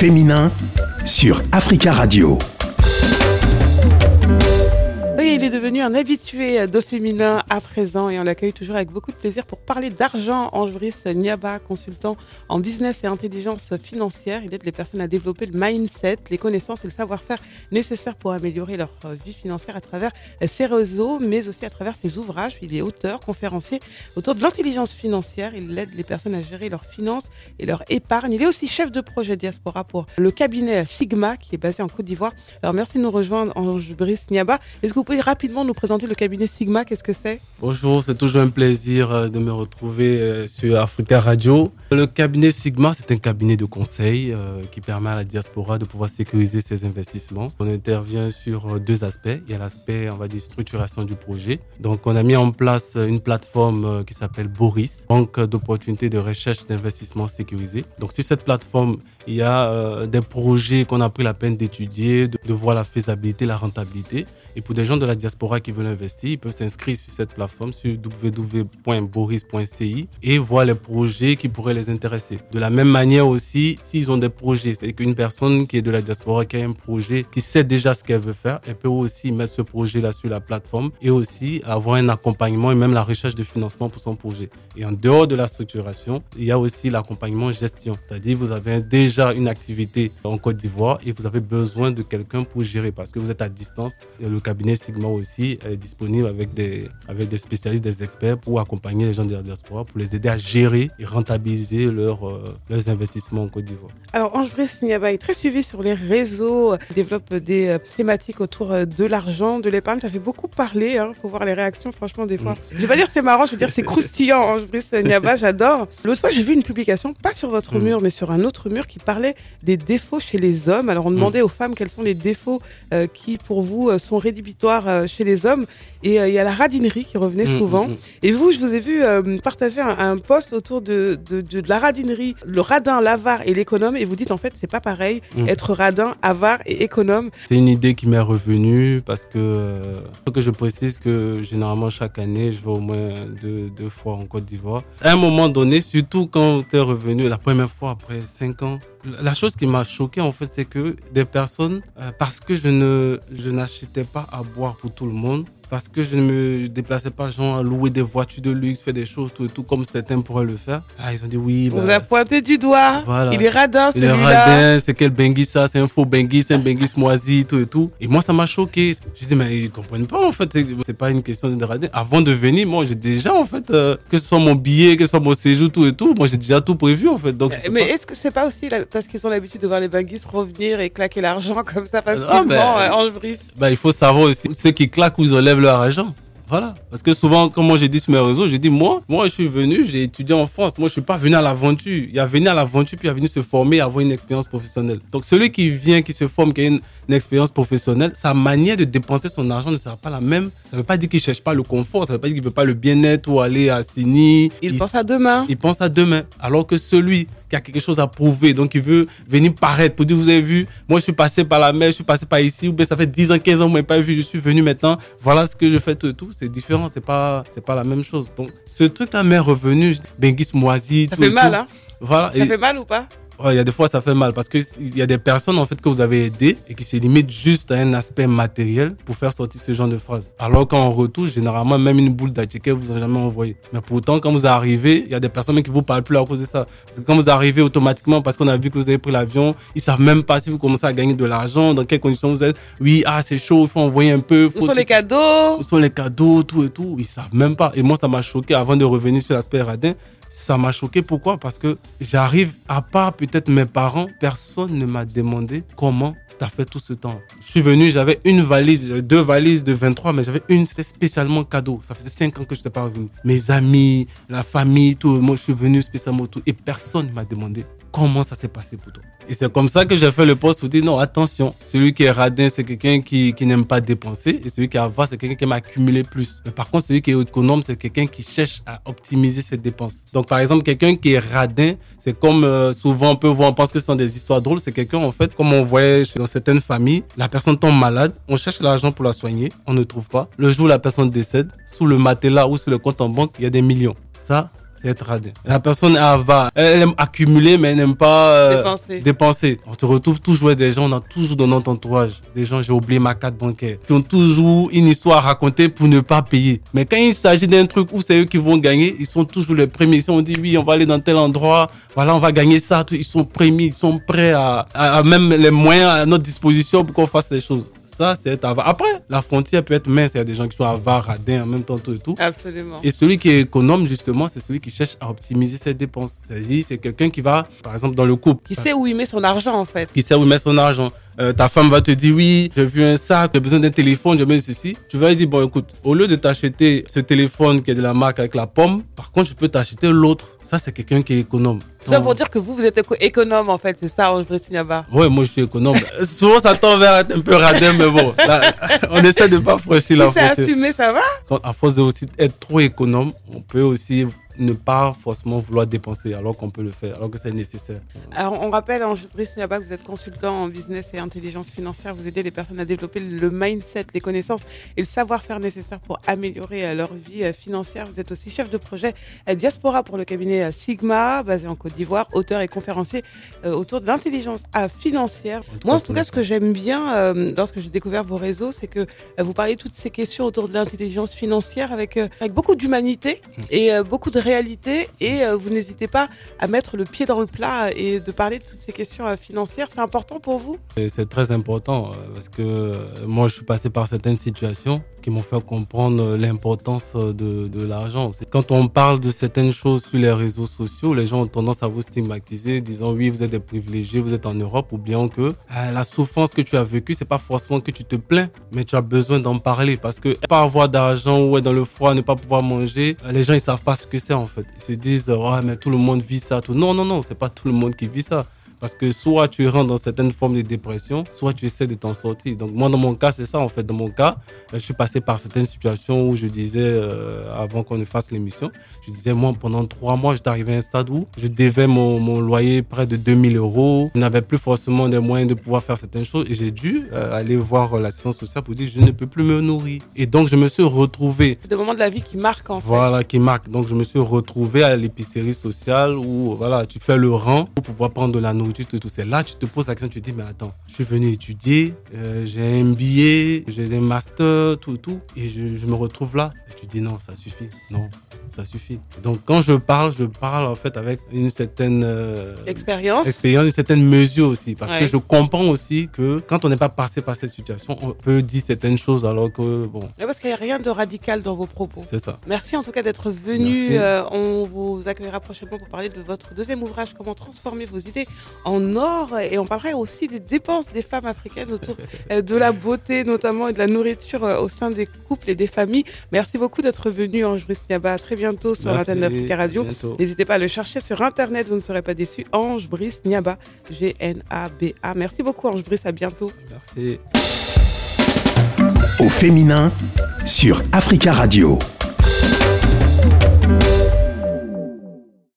féminin sur Africa Radio. Oui, il est devenu un habitué d'Au Féminin à présent et on l'accueille toujours avec beaucoup de plaisir pour parler d'argent. Ange-Brice Niaba, consultant en business et intelligence financière. Il aide les personnes à développer le mindset, les connaissances et le savoir-faire nécessaires pour améliorer leur vie financière à travers ses réseaux, mais aussi à travers ses ouvrages. Il est auteur, conférencier autour de l'intelligence financière. Il aide les personnes à gérer leurs finances et leur épargne. Il est aussi chef de projet diaspora pour le cabinet Sigma qui est basé en Côte d'Ivoire. Alors merci de nous rejoindre, Ange-Brice Niaba. Est-ce que vous pouvez rapidement nous présenter le cabinet Sigma? Qu'est-ce que c'est? Bonjour, c'est toujours un plaisir de me retrouver sur Africa Radio. Le cabinet Sigma, c'est un cabinet de conseil qui permet à la diaspora de pouvoir sécuriser ses investissements. On intervient sur deux aspects. Il y a l'aspect, on va dire, structuration du projet. Donc, on a mis en place une plateforme qui s'appelle Boris, banque d'opportunités de recherche d'investissement sécurisé. Donc, sur cette plateforme, il y a des projets qu'on a pris la peine d'étudier, de voir la faisabilité, la rentabilité. Et pour des gens de la diaspora qui veulent investir, ils peuvent s'inscrire sur cette plateforme sur www.boris.ci et voir les projets qui pourraient les intéresser. De la même manière aussi, s'ils ont des projets, c'est-à-dire qu'une personne qui est de la diaspora, qui a un projet, qui sait déjà ce qu'elle veut faire, elle peut aussi mettre ce projet-là sur la plateforme et aussi avoir un accompagnement et même la recherche de financement pour son projet. Et en dehors de la structuration, il y a aussi l'accompagnement gestion. C'est-à-dire vous avez déjà une activité en Côte d'Ivoire et vous avez besoin de quelqu'un pour gérer parce que vous êtes à distance. Et le cabinet Sigma aussi est disponible avec des spécialistes, des experts pour accompagner les gens de la diaspora, pour les aider à gérer et rentabiliser leurs investissements en Côte d'Ivoire. Alors Ange-Brice Niaba est très suivi sur les réseaux, il développe des thématiques autour de l'argent, de l'épargne. Ça fait beaucoup parler, faut voir les réactions franchement des fois. Je vais pas dire c'est marrant, je veux dire c'est croustillant. Ange-Brice Niaba, j'adore. L'autre fois j'ai vu une publication, pas sur votre mur mais sur un autre mur qui parlait des défauts chez les hommes. Alors on demandait aux femmes quels sont les défauts qui pour vous sont rédhibitoires chez les hommes. Et il y a la radinerie qui revenait souvent. Et vous, je vous ai vu partager un post autour de la radinerie, le radin, l'avare et l'économe. Et vous dites en fait c'est pas pareil, être radin, avare et économe. C'est une idée qui m'est revenue parce que faut que je précise que généralement chaque année je vais au moins deux fois en Côte d'Ivoire. À un moment donné, surtout quand tu es revenu la première fois après 5 ans, la chose qui m'a choqué en fait c'est que des personnes, parce que je n'achetais pas à boire pour tout le monde, parce que je ne me déplaçais pas genre à louer des voitures de luxe, faire des choses tout et tout comme certains pourraient le faire. Ah, ils ont dit oui. On vous a pointé du doigt. Voilà. Il est radin celui-là. Il est radin, c'est quel Bengui ça, c'est un faux Bengui, c'est un Bengui moisi, tout et tout. Et moi ça m'a choqué. J'ai dit mais ils comprennent pas en fait, c'est pas une question de radin. Avant de venir, moi j'ai déjà en fait que ce soit mon billet, que ce soit mon séjour, tout et tout, moi j'ai déjà tout prévu en fait. Donc mais est-ce que c'est pas aussi parce qu'ils ont l'habitude de voir les Benguis revenir et claquer l'argent comme ça facilement, Ange-Brice? Il faut savoir aussi ceux qui claquent ou ils enlèvent leur argent. Voilà. Parce que souvent, comme moi j'ai dit sur mes réseaux, j'ai dit moi je suis venu, j'ai étudié en France. Moi je suis pas venu à l'aventure. Il y a venu à l'aventure puis il y a venu se former, avoir une expérience professionnelle. Donc celui qui vient, qui se forme, qui a une expérience professionnelle, sa manière de dépenser son argent ne sera pas la même. Ça veut pas dire qu'il cherche pas le confort, ça veut pas dire qu'il veut pas le bien-être ou aller à Sini. Il pense à demain. Il pense à demain. Alors que celui qui a quelque chose à prouver, donc il veut venir paraître pour dire vous avez vu, moi je suis passé par la mer, je suis passé par ici, ou bien ça fait 10 ans, 15 ans, vous m'avez pas vu, je suis venu maintenant, voilà ce que je fais tout et tout, c'est différent, c'est pas la même chose. Donc ce truc-là m'est revenu, Bengui moisi, ça fait mal, hein? Voilà. Ça fait mal ou pas? Ouais, il y a des fois ça fait mal parce que il y a des personnes en fait que vous avez aidées et qui se limitent juste à un aspect matériel pour faire sortir ce genre de phrases. Alors qu'en retour, généralement même une boule d'attiquet vous a jamais envoyé. Mais pourtant quand vous arrivez, il y a des personnes qui vous parlent plus à cause de ça. Parce que quand vous arrivez automatiquement parce qu'on a vu que vous avez pris l'avion, ils savent même pas si vous commencez à gagner de l'argent, dans quelles conditions vous êtes. Oui, c'est chaud, il faut envoyer un peu. Où sont les cadeaux? Où sont les cadeaux, tout et tout. Ils savent même pas. Et moi ça m'a choqué avant de revenir sur l'aspect radin. Ça m'a choqué, pourquoi? Parce que j'arrive, à part peut-être mes parents, personne ne m'a demandé comment t'as fait tout ce temps. Je suis venu, j'avais une valise, deux valises de 23, mais j'avais une, c'était spécialement cadeau. Ça faisait 5 ans que je n'étais pas revenu. Mes amis, la famille, tout, moi je suis venu spécialement tout, et personne ne m'a demandé comment ça s'est passé pour toi. Et c'est comme ça que j'ai fait le post pour dire non, attention, celui qui est radin, c'est quelqu'un qui n'aime pas dépenser, et celui qui est avare, c'est quelqu'un qui aime accumuler plus. Mais par contre, celui qui est économe, c'est quelqu'un qui cherche à optimiser ses dépenses. Donc par exemple, quelqu'un qui est radin, c'est comme souvent on peut voir, on pense que ce sont des histoires drôles, c'est quelqu'un en fait, comme on voyait dans certaines familles, la personne tombe malade, on cherche l'argent pour la soigner, on ne trouve pas. Le jour où la personne décède, sous le matelas ou sous le compte en banque, il y a des millions. Ça, c'est être radin. La personne est avare. Elle aime accumuler, mais elle n'aime pas dépenser. On se retrouve toujours avec des gens, on a toujours dans notre entourage des gens, j'ai oublié ma carte bancaire, qui ont toujours une histoire à raconter pour ne pas payer. Mais quand il s'agit d'un truc où c'est eux qui vont gagner, ils sont toujours les premiers. Ici, on dit oui, on va aller dans tel endroit, voilà, on va gagner ça. Ils sont premiers, ils sont prêts à même les moyens à notre disposition pour qu'on fasse les choses. Ça, c'est être avare. Après, la frontière peut être mince. Il y a des gens qui sont avares, radins, en même temps, tout et tout. Absolument. Et celui qui est économe, justement, c'est celui qui cherche à optimiser ses dépenses. C'est-à-dire, c'est quelqu'un qui va, par exemple, dans le couple. Qui sait où il met son argent, en fait. Qui sait où il met son argent. Ta femme va te dire, oui, j'ai vu un sac, j'ai besoin d'un téléphone, j'ai besoin de ceci. Tu vas lui dire, bon, écoute, au lieu de t'acheter ce téléphone qui est de la marque avec la pomme, par contre, je peux t'acheter l'autre. Ça, c'est quelqu'un qui est économe. Tout ça pour dire que vous êtes économe, en fait, c'est ça, Ange Brice Niaba. Ouais, moi, je suis économe. Souvent, ça tend vers être un peu radin, mais bon, là, on essaie de pas franchir la frontière. Si c'est assumé, ça va? À force de aussi être trop économe, on peut aussi ne pas forcément vouloir dépenser alors qu'on peut le faire, alors que c'est nécessaire. Alors, on rappelle, Ange Brice Niaba, que vous êtes consultant en business et intelligence financière. Vous aidez les personnes à développer le mindset, les connaissances et le savoir-faire nécessaire pour améliorer leur vie financière. Vous êtes aussi chef de projet Diaspora pour le cabinet Sigma, basé en Côte d'Ivoire, auteur et conférencier autour de l'intelligence financière. Moi, en tout cas, ce que j'aime bien lorsque j'ai découvert vos réseaux, c'est que vous parlez de toutes ces questions autour de l'intelligence financière avec beaucoup d'humanité et beaucoup de réalité, et vous n'hésitez pas à mettre le pied dans le plat et de parler de toutes ces questions financières. C'est important pour vous? C'est très important parce que moi je suis passé par certaines situations qui m'ont fait comprendre l'importance de l'argent. C'est quand on parle de certaines choses sur les réseaux sociaux, les gens ont tendance à vous stigmatiser, disant oui, vous êtes des privilégiés, vous êtes en Europe, oubliant que la souffrance que tu as vécue, c'est pas forcément que tu te plains, mais tu as besoin d'en parler, parce que pas avoir d'argent ou être dans le froid, ne pas pouvoir manger, les gens ils savent pas ce que c'est en fait. Ils se disent ouais, mais tout le monde vit ça, tout. Non, c'est pas tout le monde qui vit ça. Parce que soit tu rentres dans certaines formes de dépression, soit tu essaies de t'en sortir. Donc moi, dans mon cas, c'est ça en fait. Dans mon cas, je suis passé par certaines situations où je disais, avant qu'on ne fasse l'émission, je disais, moi, pendant 3 mois, j'étais arrivé à un stade où je devais mon loyer près de 2000 €. Je n'avais plus forcément des moyens de pouvoir faire certaines choses. Et j'ai dû aller voir l'assistance sociale pour dire, je ne peux plus me nourrir. Et donc, je me suis retrouvé... C'est des moments de la vie qui marquent en fait. Voilà, qui marquent. Donc, je me suis retrouvé à l'épicerie sociale où, voilà, tu fais le rang pour pouvoir prendre de la nourriture. Tout. C'est là tu te poses la question, tu te dis mais attends, je suis venu étudier, j'ai un billet, j'ai un master, tout, et je me retrouve là. Et tu dis non, ça suffit, non, ça suffit. Donc quand je parle en fait avec une certaine expérience, une certaine mesure aussi, parce que je comprends aussi que quand on n'est pas passé par cette situation, on peut dire certaines choses alors que bon. Mais parce qu'il n'y a rien de radical dans vos propos. C'est ça. Merci en tout cas d'être venu. On vous accueillera prochainement pour parler de votre deuxième ouvrage, comment transformer vos idées en or, et on parlerait aussi des dépenses des femmes africaines autour de la beauté notamment et de la nourriture au sein des couples et des familles. Merci beaucoup d'être venu, Ange Brice Niaba. À très bientôt sur l'antenne d'Africa Radio. N'hésitez pas à le chercher sur internet, vous ne serez pas déçus. Ange Brice Niaba, G-N-A-B-A. Merci beaucoup, Ange Brice, à bientôt. Merci. Au féminin sur Africa Radio.